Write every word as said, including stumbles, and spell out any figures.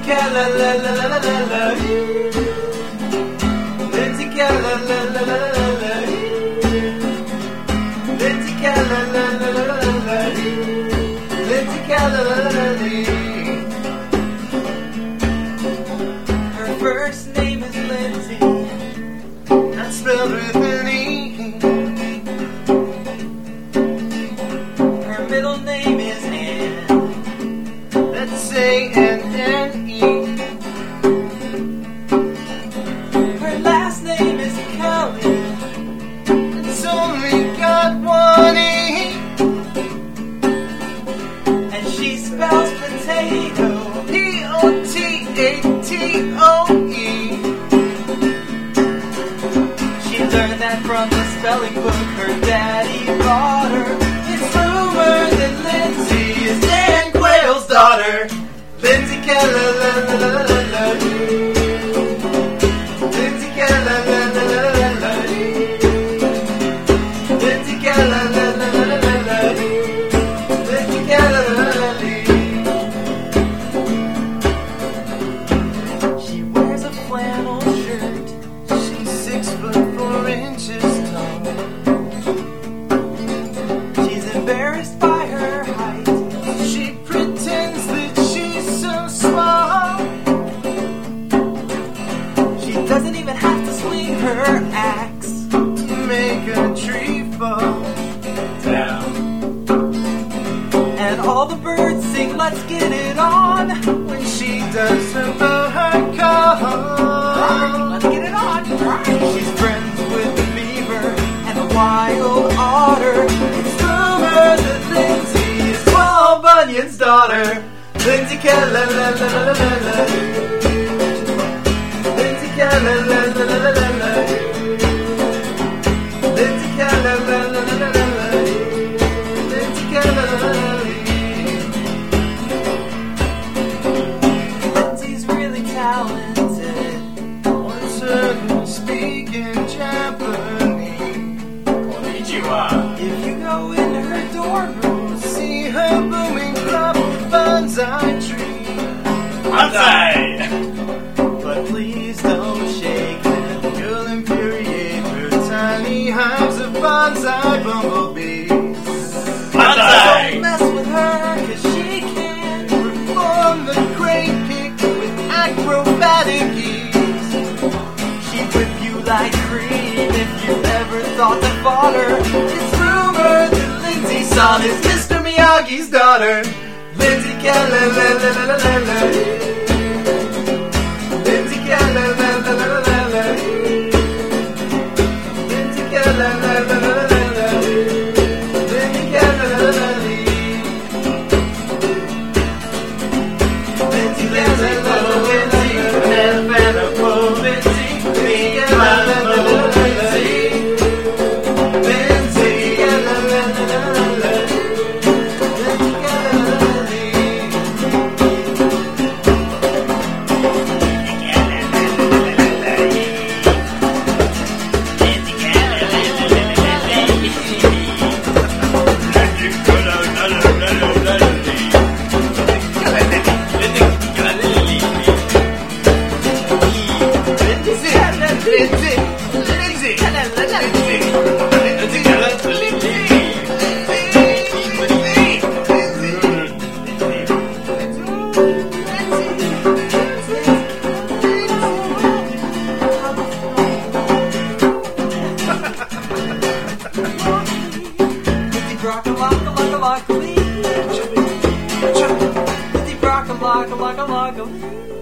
Keller, la la la la la la. Lindsay Keller, la la la la la la. Lindsay Keller, la la la la la la. Lindsay Keller, la la la la. Her first name is Lindsay, that's spelled with an E. Her middle name is Anne, that's A N N E. Her last name is Kelly, it's only got one E. And she spells potato, P O T A T O E. She learned that from the spelling book her daddy bought her. It's rumored that Lindsay is Dan Quayle's daughter. Lindsay Keller, la la la la la. Lindsay Keller, la la la la la. Lindsay Keller, la la la la la. Lindsay Keller, la la la. She wears a flannel shirt. She's six foot four inches tall. She's embarrassed by her height. She pretends that she's so small. She doesn't even have to swing her axe to make a tree fall down. And all the birds sing, let's get it on, when she does her her call. Let's get it on. She's friends with the beaver and the wild otter. It's rumored that Lindsay is Paul Bunyan's daughter. Lindsay Keller, la la la la la. Lindsay Keller, la la la la la. Lindsay Keller, la la la la la. Lindsay Keller, la la la la. Lindsay's really talented. Once heard her speak in Japanese. Konnichiwa. If you go into her dorm room, see her booming crop of bonsai tree. Bonsai! But please don't shake them, you'll infuriate her tiny hives of bonsai bumblebees. Bonsai! Don't mess with her, cause she can perform the crane kick with acrobatic ease. She'd whip you like cream if you ever thought to fought her. It's rumored that Lindsay's son is Mister Miyagi's daughter. Lindsay Keller, la la la la la la. Lindsay Keller, la la la la la la. Lindsay Keller, la la la la la. Lindsay Keller, la la la la. Lindsay Keller, la la la la. And Vanna Poe, Lindsay, Lindsay Keller, la la la la la. Lindsay Keller, la la la la la. Lindsay Keller, la la la la. Rock a lock a lock a lock a lock.